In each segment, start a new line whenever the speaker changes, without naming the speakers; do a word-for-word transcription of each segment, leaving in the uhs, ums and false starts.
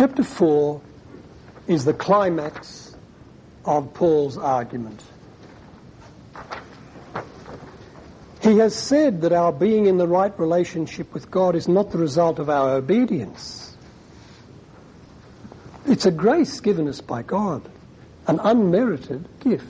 Chapter four is the climax of Paul's argument. He has said that our being in the right relationship with God is not the result of our obedience. It's a grace given us by God, an unmerited gift.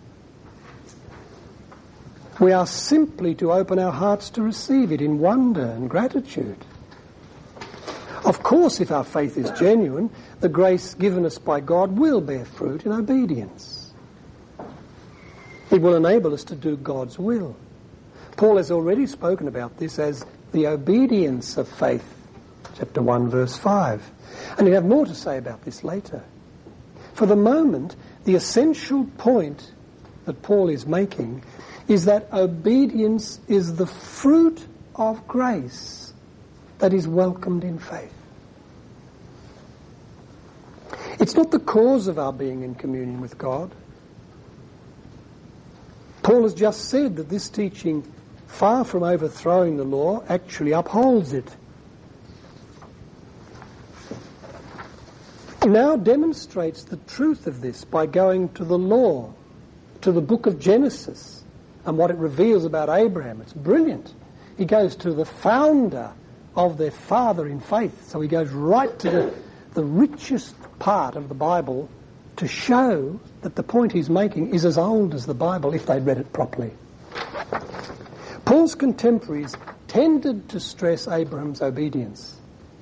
We are simply to open our hearts to receive it in wonder and gratitude. Of course, if our faith is genuine, the grace given us by God will bear fruit in obedience. It will enable us to do God's will. Paul has already spoken about this as the obedience of faith, chapter one, verse five. And he'll have more to say about this later. For the moment, the essential point that Paul is making is that obedience is the fruit of grace that is welcomed in faith. It's not the cause of our being in communion with God. Paul has just said that this teaching, far from overthrowing the law, actually upholds it. He now demonstrates the truth of this by going to the law, to the book of Genesis, and what it reveals about Abraham. It's brilliant. He goes to the founder of their father in faith. So he goes right to the, the richest part of the Bible to show that the point he's making is as old as the Bible if they'd read it properly. Paul's contemporaries tended to stress Abraham's obedience.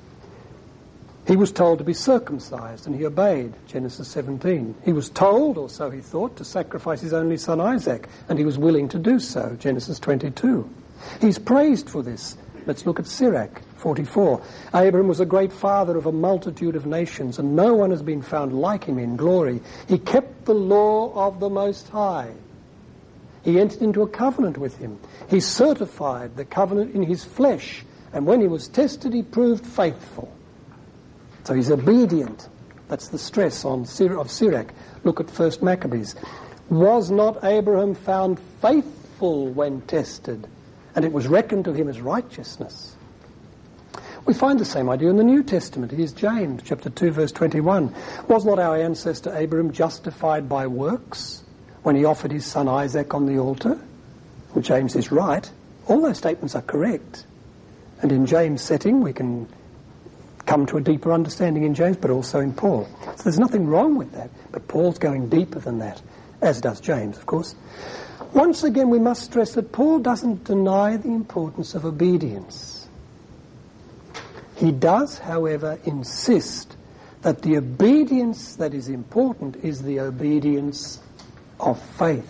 He was told to be circumcised, and he obeyed, Genesis seventeen. He was told, or so he thought, to sacrifice his only son Isaac, and he was willing to do so, Genesis twenty-two. He's praised for this. Let's look at Sirach forty-four. Abraham was a great father of a multitude of nations, and no one has been found like him in glory. He kept the law of the Most High. He entered into a covenant with him. He certified the covenant in his flesh, and when he was tested, he proved faithful. So he's obedient. That's the stress on Sir- of Sirach. Look at First Maccabees. Was not Abraham found faithful when tested, and it was reckoned to him as righteousness? We find the same idea in the New Testament. Here's James chapter two, verse twenty-one. Was not our ancestor Abraham justified by works when he offered his son Isaac on the altar? Well, James is right. All those statements are correct. And in James' setting, we can come to a deeper understanding in James, but also in Paul. So there's nothing wrong with that. But Paul's going deeper than that, as does James, of course. Once again, we must stress that Paul doesn't deny the importance of obedience. He does, however, insist that the obedience that is important is the obedience of faith.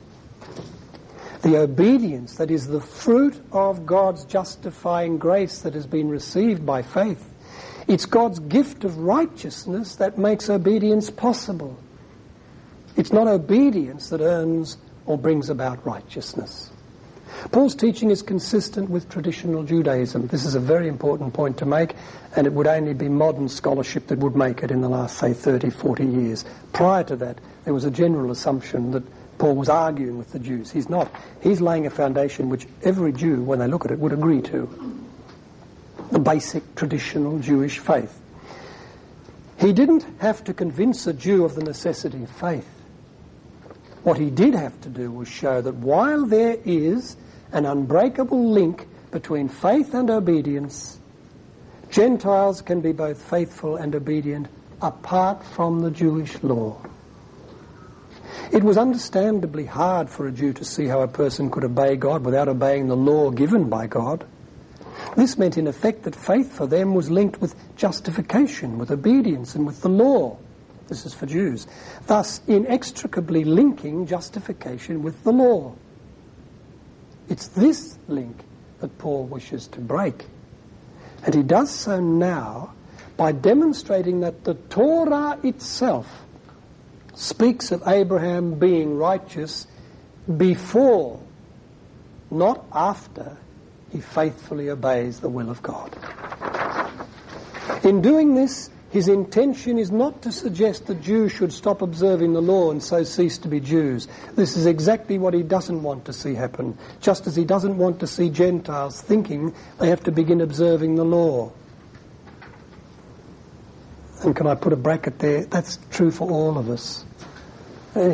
The obedience that is the fruit of God's justifying grace that has been received by faith. It's God's gift of righteousness that makes obedience possible. It's not obedience that earns or brings about righteousness. Paul's teaching is consistent with traditional Judaism. This is a very important point to make, and it would only be modern scholarship that would make it in the last, say, thirty, forty years. Prior to that, there was a general assumption that Paul was arguing with the Jews. He's not. He's laying a foundation which every Jew, when they look at it, would agree to. The basic traditional Jewish faith. He didn't have to convince a Jew of the necessity of faith. What he did have to do was show that while there is an unbreakable link between faith and obedience, Gentiles can be both faithful and obedient apart from the Jewish law. It was understandably hard for a Jew to see how a person could obey God without obeying the law given by God. This meant in effect that faith for them was linked with justification, with obedience, and with the law. This is for Jews. Thus, inextricably linking justification with the law. It's this link that Paul wishes to break. And he does so now by demonstrating that the Torah itself speaks of Abraham being righteous before, not after, he faithfully obeys the will of God. In doing this, his intention is not to suggest that Jews should stop observing the law and so cease to be Jews. This is exactly what he doesn't want to see happen, just as he doesn't want to see Gentiles thinking they have to begin observing the law. And can I put a bracket there? That's true for all of us. Uh,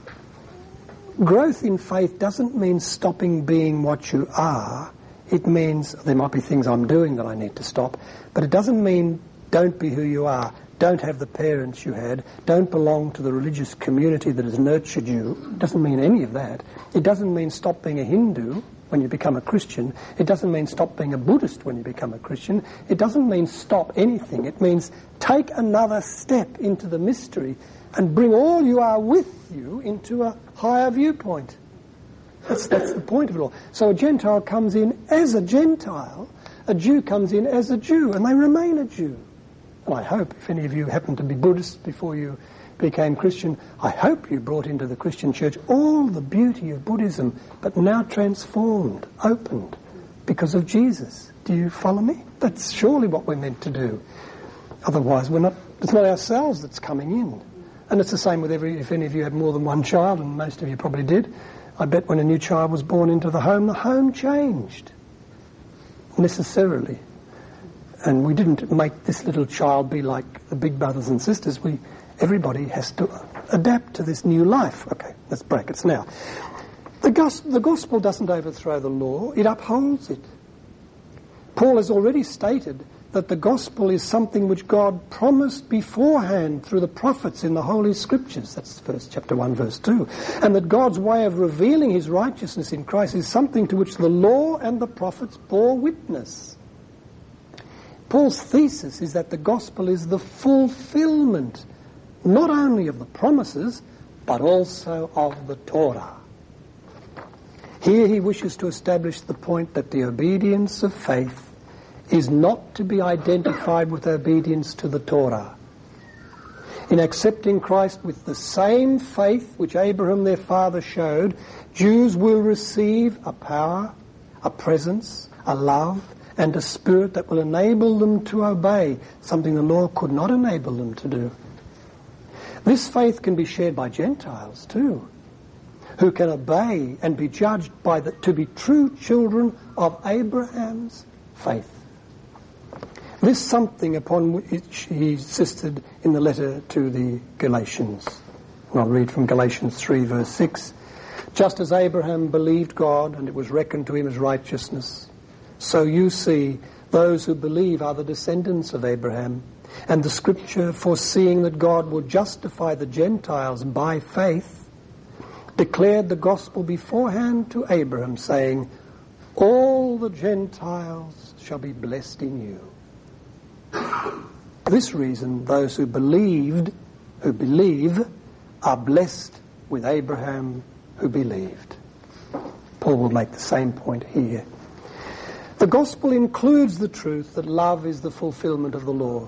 growth in faith doesn't mean stopping being what you are. It means there might be things I'm doing that I need to stop, but it doesn't mean don't be who you are, don't have the parents you had, don't belong to the religious community that has nurtured you. It doesn't mean any of that. It doesn't mean stop being a Hindu when you become a Christian. It doesn't mean stop being a Buddhist when you become a Christian. It doesn't mean stop anything. It means take another step into the mystery and bring all you are with you into a higher viewpoint. That's, that's the point of it all. So a Gentile comes in as a Gentile, a Jew comes in as a Jew, and they remain a Jew. And I hope, if any of you happen to be Buddhist before you became Christian, I hope you brought into the Christian church all the beauty of Buddhism, but now transformed, opened, because of Jesus. Do you follow me? That's surely what we're meant to do. Otherwise, we're not. It's not ourselves that's coming in. And it's the same with every. If any of you had more than one child, and most of you probably did, I bet when a new child was born into the home, the home changed necessarily. And we didn't make this little child be like the big brothers and sisters. We, everybody has to adapt to this new life. Okay, that's brackets now. The, gos- the gospel doesn't overthrow the law, it upholds it. Paul has already stated that the gospel is something which God promised beforehand through the prophets in the Holy Scriptures. That's first chapter one, verse two. And that God's way of revealing his righteousness in Christ is something to which the law and the prophets bore witness. Paul's thesis is that the gospel is the fulfillment not only of the promises, but also of the Torah. Here he wishes to establish the point that the obedience of faith is not to be identified with obedience to the Torah. In accepting Christ with the same faith which Abraham their father showed, Jews will receive a power, a presence, a love, and a spirit that will enable them to obey, something the law could not enable them to do. This faith can be shared by Gentiles too, who can obey and be judged by the, to be true children of Abraham's faith. This something upon which he insisted in the letter to the Galatians. And I'll read from Galatians three, verse six. Just as Abraham believed God, and it was reckoned to him as righteousness, so you see, those who believe are the descendants of Abraham. And the Scripture, foreseeing that God would justify the Gentiles by faith, declared the gospel beforehand to Abraham, saying, all the Gentiles shall be blessed in you. For this reason, those who believed, who believe, are blessed with Abraham who believed. Paul will make the same point here. The gospel includes the truth that love is the fulfillment of the law.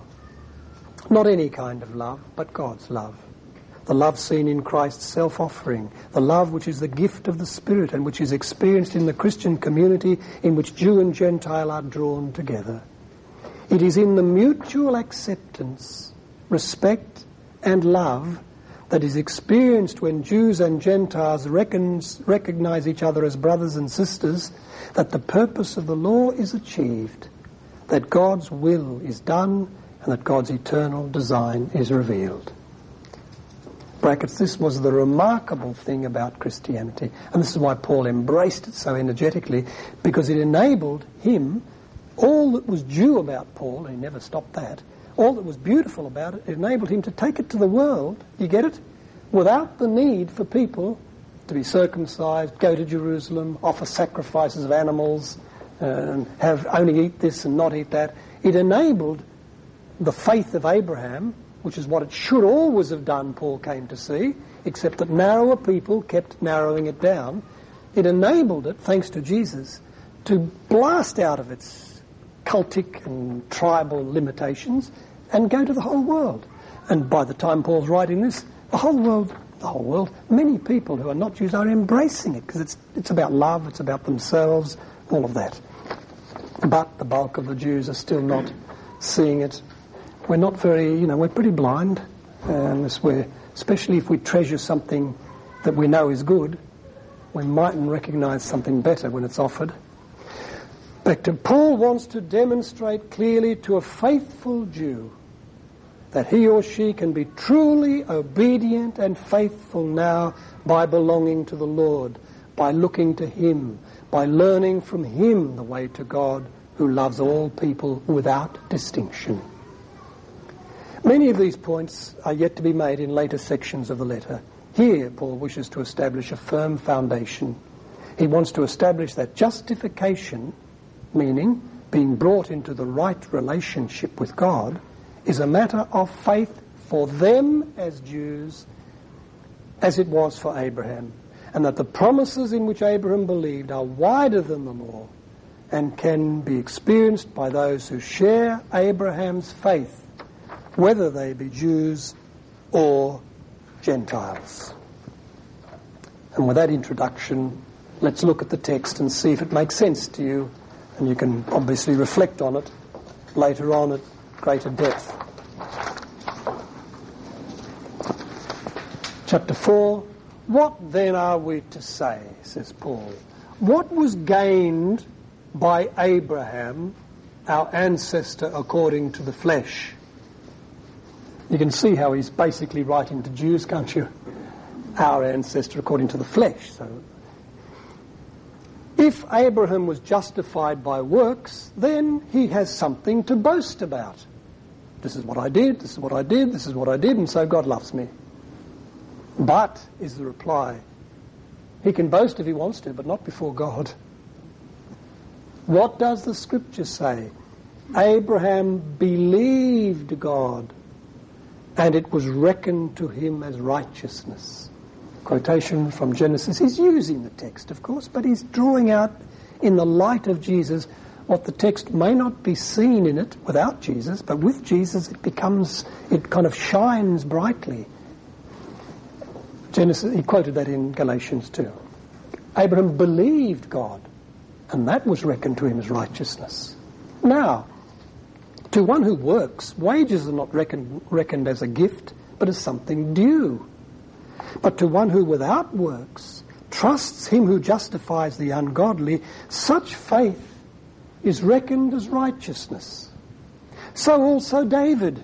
Not any kind of love, but God's love. The love seen in Christ's self-offering. The love which is the gift of the Spirit and which is experienced in the Christian community in which Jew and Gentile are drawn together. It is in the mutual acceptance, respect and love that is experienced when Jews and Gentiles reckons, recognize each other as brothers and sisters that the purpose of the law is achieved, that God's will is done, and that God's eternal design is revealed. Brackets, this was the remarkable thing about Christianity, and this is why Paul embraced it so energetically, because it enabled him. All that was Jew about Paul, and he never stopped that, all that was beautiful about it, it enabled him to take it to the world, you get it, without the need for people to be circumcised, go to Jerusalem, offer sacrifices of animals, uh, have only eat this and not eat that. It enabled the faith of Abraham, which is what it should always have done, Paul came to see, except that narrower people kept narrowing it down. It enabled it, thanks to Jesus, to blast out of its cultic and tribal limitations and go to the whole world. And by the time Paul's writing this, the whole world, the whole world, many people who are not Jews are embracing it because it's it's about love, it's about themselves, all of that. But the bulk of the Jews are still not seeing it. We're not very, you know, we're pretty blind, um, as we're, especially if we treasure something that we know is good, we mightn't recognise something better when it's offered. But Paul wants to demonstrate clearly to a faithful Jew that he or she can be truly obedient and faithful now by belonging to the Lord, by looking to him, by learning from him the way to God, who loves all people without distinction. Many of these points are yet to be made in later sections of the letter. Here, Paul wishes to establish a firm foundation. He wants to establish that justification, meaning being brought into the right relationship with God, is a matter of faith for them as Jews, as it was for Abraham, and that the promises in which Abraham believed are wider than the law and can be experienced by those who share Abraham's faith, whether they be Jews or Gentiles. And with that introduction, let's look at the text and see if it makes sense to you, and you can obviously reflect on it later on at greater depth. Chapter four, what then are we to say, says Paul? What was gained by Abraham, our ancestor according to the flesh? You can see how he's basically writing to Jews, can't you? Our ancestor according to the flesh. So, if Abraham was justified by works, then he has something to boast about. This is what I did, this is what I did, this is what I did, and so God loves me. But, is the reply, he can boast if he wants to, but not before God. What does the Scripture say? Abraham believed God, and it was reckoned to him as righteousness. Quotation from Genesis. He's using the text, of course, but he's drawing out in the light of Jesus what the text may not be seen in it without Jesus, but with Jesus it becomes, it kind of shines brightly. Genesis, he quoted that in Galatians two. Abraham believed God, and that was reckoned to him as righteousness. Now, to one who works, wages are not reckoned, reckoned as a gift, but as something due. But to one who without works trusts him who justifies the ungodly, such faith is reckoned as righteousness. So also David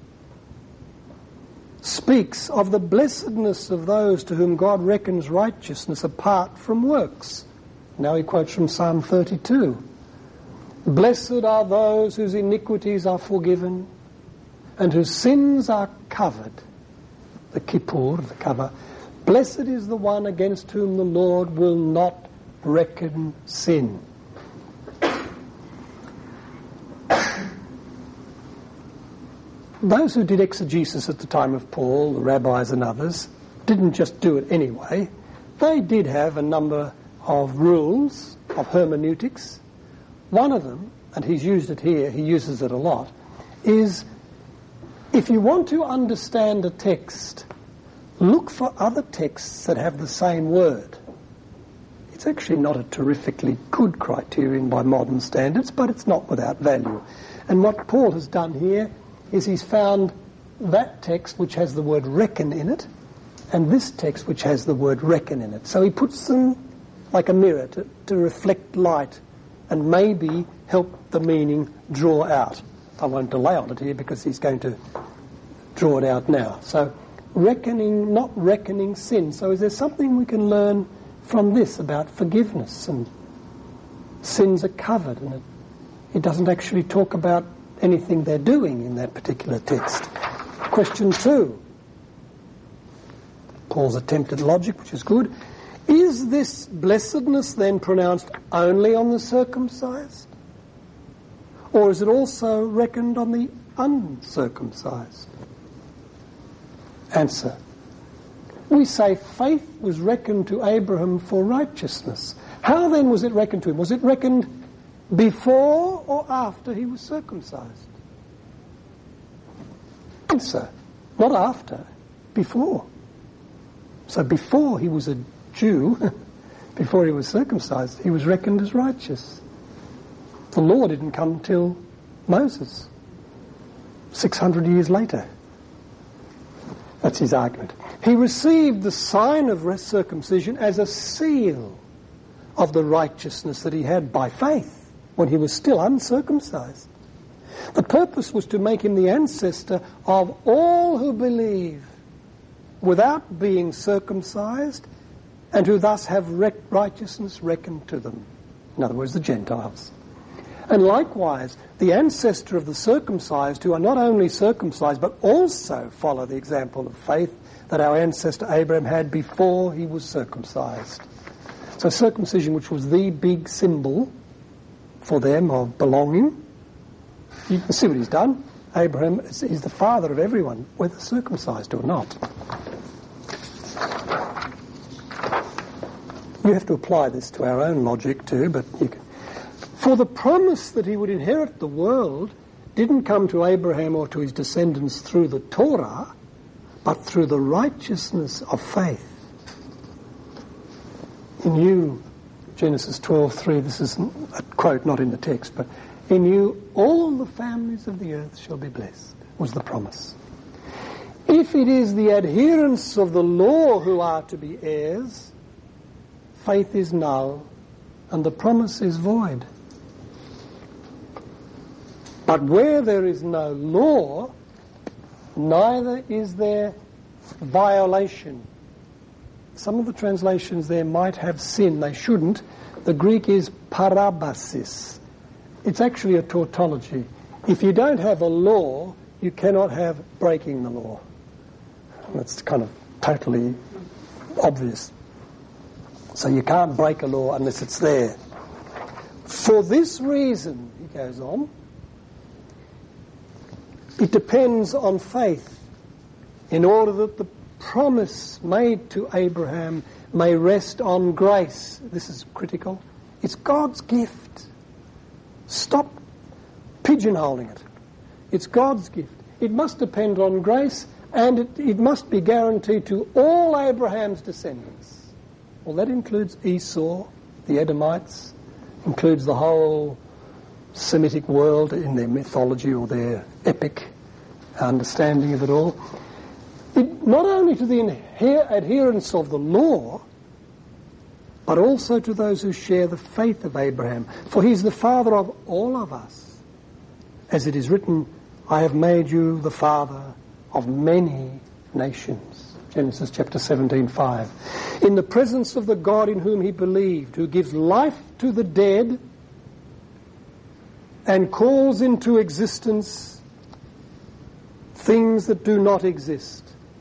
speaks of the blessedness of those to whom God reckons righteousness apart from works. Now he quotes from Psalm thirty-two. Blessed are those whose iniquities are forgiven and whose sins are covered. The kippur, the cover. Blessed is the one against whom the Lord will not reckon sin. Those who did exegesis at the time of Paul, the rabbis and others, didn't just do it anyway. They did have a number of rules of hermeneutics. One of them, and he's used it here, he uses it a lot, is if you want to understand a text, look for other texts that have the same word. It's actually not a terrifically good criterion by modern standards, but it's not without value. And what Paul has done here is he's found that text which has the word reckon in it, and this text which has the word reckon in it. So he puts them like a mirror to, to reflect light and maybe help the meaning draw out. I won't delay on it here because he's going to draw it out now. So reckoning, not reckoning sin. So is there something we can learn from this about forgiveness? And sins are covered, and it, it doesn't actually talk about anything they're doing in that particular text. Question two. Paul's attempt at logic, which is good. Is this blessedness then pronounced only on the circumcised? Or is it also reckoned on the uncircumcised? Answer. We say faith was reckoned to Abraham for righteousness. How then was it reckoned to him? Was it reckoned before or after he was circumcised? Answer. Not after. Before. So before he was a Jew, before he was circumcised, he was reckoned as righteous. The law didn't come till Moses, six hundred years later. That's his argument. He received the sign of circumcision as a seal of the righteousness that he had by faith when he was still uncircumcised. The purpose was to make him the ancestor of all who believe without being circumcised, and who thus have righteousness reckoned to them. In other words, the Gentiles. And likewise, the ancestor of the circumcised, who are not only circumcised, but also follow the example of faith that our ancestor Abraham had before he was circumcised. So circumcision, which was the big symbol for them of belonging, you can see what he's done. Abraham is, is the father of everyone, whether circumcised or not. You have to apply this to our own logic too, but you can. For the promise that he would inherit the world didn't come to Abraham or to his descendants through the Torah, but through the righteousness of faith. In you, Genesis twelve three, this is a quote not in the text, but in you all the families of the earth shall be blessed, was the promise. If it is the adherents of the law who are to be heirs, faith is null and the promise is void. But where there is no law, neither is there violation. Some of the translations there might have sin, they shouldn't. The Greek is parabasis. It's actually a tautology. If you don't have a law, you cannot have breaking the law. That's kind of totally obvious. So you can't break a law unless it's there. For this reason, he goes on, it depends on faith in order that the promise made to Abraham may rest on grace. This is critical. It's God's gift. Stop pigeonholing it. It's God's gift. It must depend on grace, and it, it must be guaranteed to all Abraham's descendants. Well, that includes Esau, the Edomites, includes the whole Semitic world in their mythology or their epic understanding of it all. It, not only to the adher- adherents of the law, but also to those who share the faith of Abraham. For he's the father of all of us. As it is written, I have made you the father of many nations. Genesis chapter seventeen five. In the presence of the God in whom he believed, who gives life to the dead and calls into existence things that do not exist.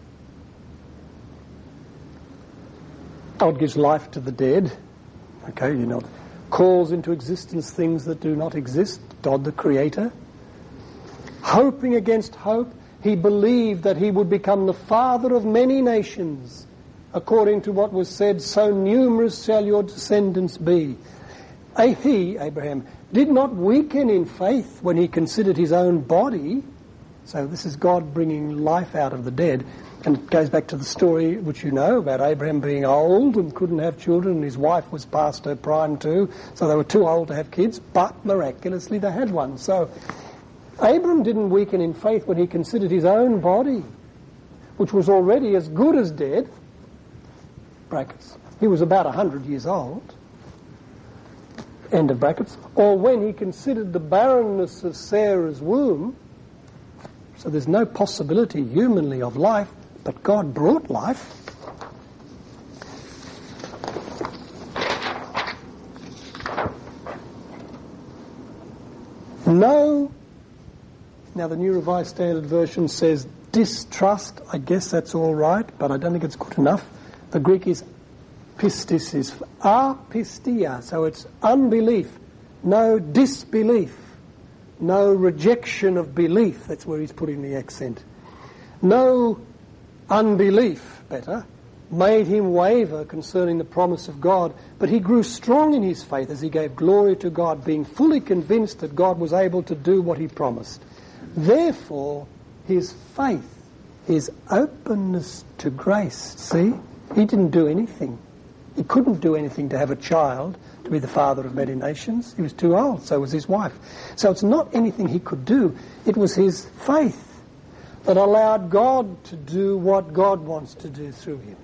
God gives life to the dead. Okay, you know, calls into existence things that do not exist. God the Creator. Hoping against hope, he believed that he would become the father of many nations, according to what was said, so numerous shall your descendants be. He, Abraham, did not weaken in faith when he considered his own body. So this is God bringing life out of the dead. And it goes back to the story which you know about Abraham being old and couldn't have children, and his wife was past her prime too, so they were too old to have kids, but miraculously they had one. So Abram didn't weaken in faith when he considered his own body, which was already as good as dead, brackets. He was about one hundred years old, end of brackets, or when he considered the barrenness of Sarah's womb. So there's no possibility humanly of life, but God brought life. No, now the New Revised Standard Version says distrust. I guess that's all right, but I don't think it's good enough. The Greek is pistis, is apistia, so it's unbelief, no disbelief, no rejection of belief. That's where he's putting the accent. No unbelief, better, made him waver concerning the promise of God, but he grew strong in his faith as he gave glory to God, being fully convinced that God was able to do what he promised. Therefore, his faith, his openness to grace, see, he didn't do anything. He couldn't do anything to have a child, to be the father of many nations. He was too old, so was his wife. So it's not anything he could do. It was his faith that allowed God to do what God wants to do through him.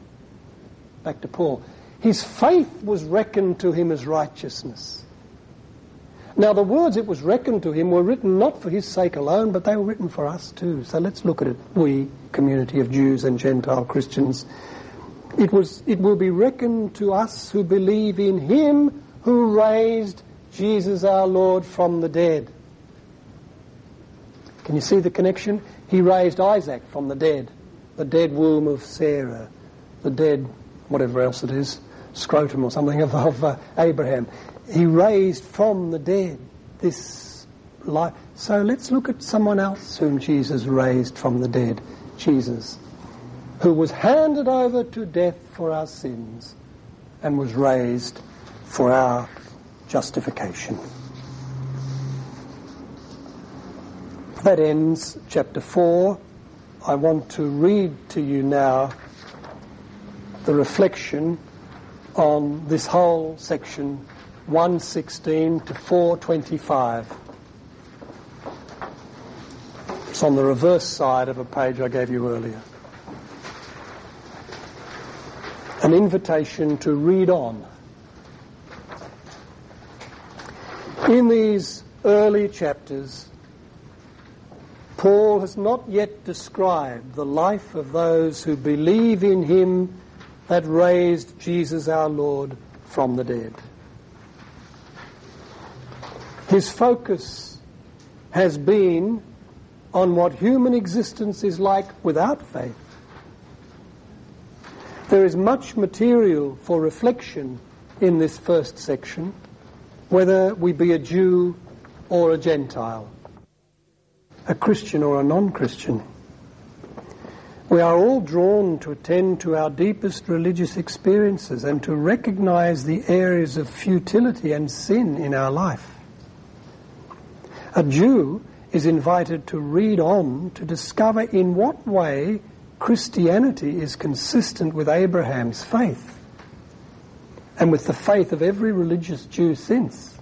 Back to Paul. His faith was reckoned to him as righteousness. Now the words "it was reckoned to him" were written not for his sake alone, but they were written for us too. So let's look at it, we, community of Jews and Gentile Christians. It was, it will be reckoned to us who believe in him who raised Jesus our Lord from the dead. Can you see the connection? He raised Isaac from the dead, the dead womb of Sarah, the dead, whatever else it is, scrotum or something of, of uh, Abraham. He raised from the dead this life. So let's look at someone else whom Jesus raised from the dead. Jesus, who was handed over to death for our sins and was raised for our justification. That ends chapter four. I want to read to you now the reflection on this whole section, one sixteen to four twenty-five. It's on the reverse side of a page I gave you earlier. An invitation to read on. In these early chapters, Paul has not yet described the life of those who believe in him that raised Jesus our Lord from the dead. His focus has been on what human existence is like without faith. There is much material for reflection in this first section, whether we be a Jew or a Gentile, a Christian or a non-Christian. We are all drawn to attend to our deepest religious experiences and to recognize the areas of futility and sin in our life. A Jew is invited to read on to discover in what way Christianity is consistent with Abraham's faith and with the faith of every religious Jew since,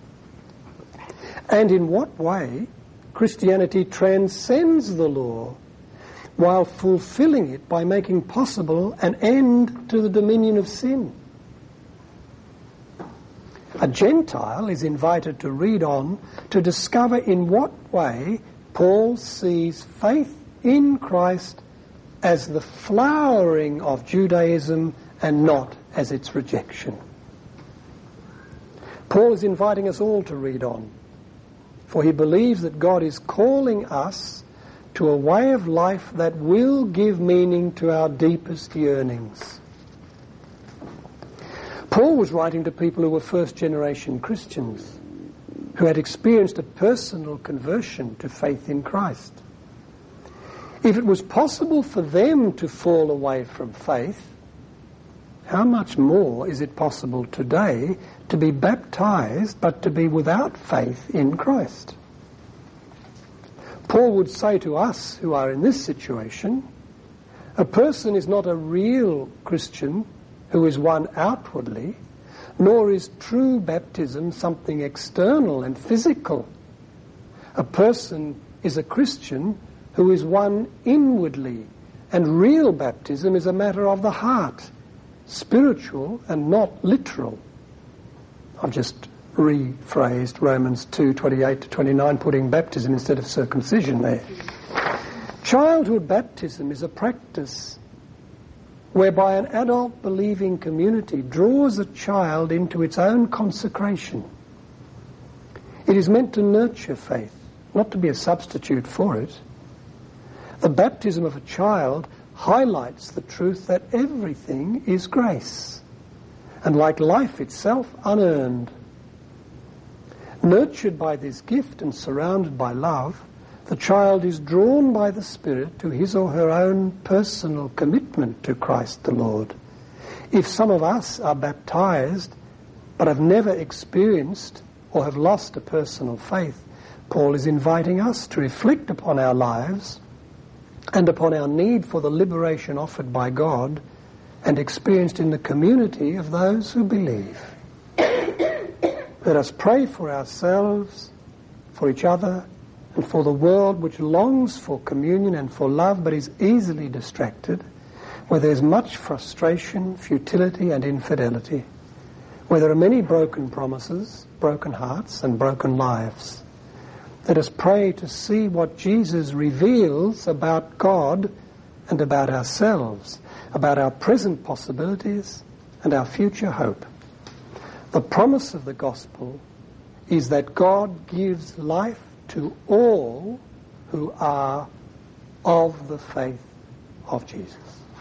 and in what way Christianity transcends the law while fulfilling it by making possible an end to the dominion of sin. A Gentile is invited to read on to discover in what way Paul sees faith in Christ as the flowering of Judaism and not as its rejection. Paul is inviting us all to read on, for he believes that God is calling us to a way of life that will give meaning to our deepest yearnings. Paul was writing to people who were first-generation Christians, who had experienced a personal conversion to faith in Christ. If it was possible for them to fall away from faith, how much more is it possible today to be baptized but to be without faith in Christ? Paul would say to us who are in this situation, a person is not a real Christian who is one outwardly, nor is true baptism something external and physical. A person is a Christian who is one inwardly, and real baptism is a matter of the heart, spiritual and not literal. I've just rephrased Romans two, twenty-eight to twenty-nine, putting baptism instead of circumcision there. Childhood baptism is a practice whereby an adult believing community draws a child into its own consecration. It is meant to nurture faith, not to be a substitute for it. The baptism of a child highlights the truth that everything is grace, and like life itself, unearned. Nurtured by this gift and surrounded by love, the child is drawn by the Spirit to his or her own personal commitment to Christ the Lord. If some of us are baptized but have never experienced or have lost a personal faith, Paul is inviting us to reflect upon our lives and upon our need for the liberation offered by God and experienced in the community of those who believe. Let us pray for ourselves, for each other, and for the world which longs for communion and for love but is easily distracted, where there is much frustration, futility and infidelity. where there are many broken promises, broken hearts and broken lives. Let us pray to see what Jesus reveals about God and about ourselves, about our present possibilities and our future hope. The promise of the gospel is that God gives life to all who are of the faith of Jesus.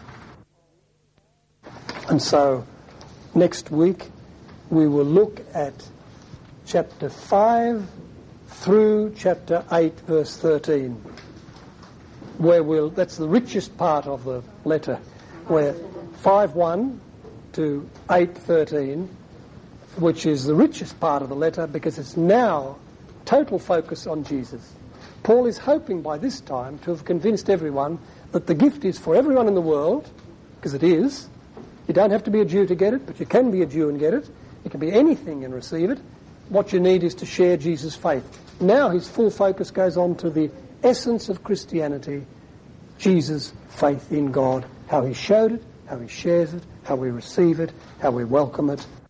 And so, next week, we will look at chapter five through chapter eight, verse thirteen, where we'll, that's the richest part of the letter, where five one to eight thirteen, which is the richest part of the letter because it's now total focus on Jesus. Paul is hoping by this time to have convinced everyone that the gift is for everyone in the world, because it is. You don't have to be a Jew to get it, but you can be a Jew and get it. You can be anything and receive it. What you need is to share Jesus' faith. Now his full focus goes on to the essence of Christianity, Jesus' faith in God, how he showed it, how he shares it, how we receive it, how we welcome it,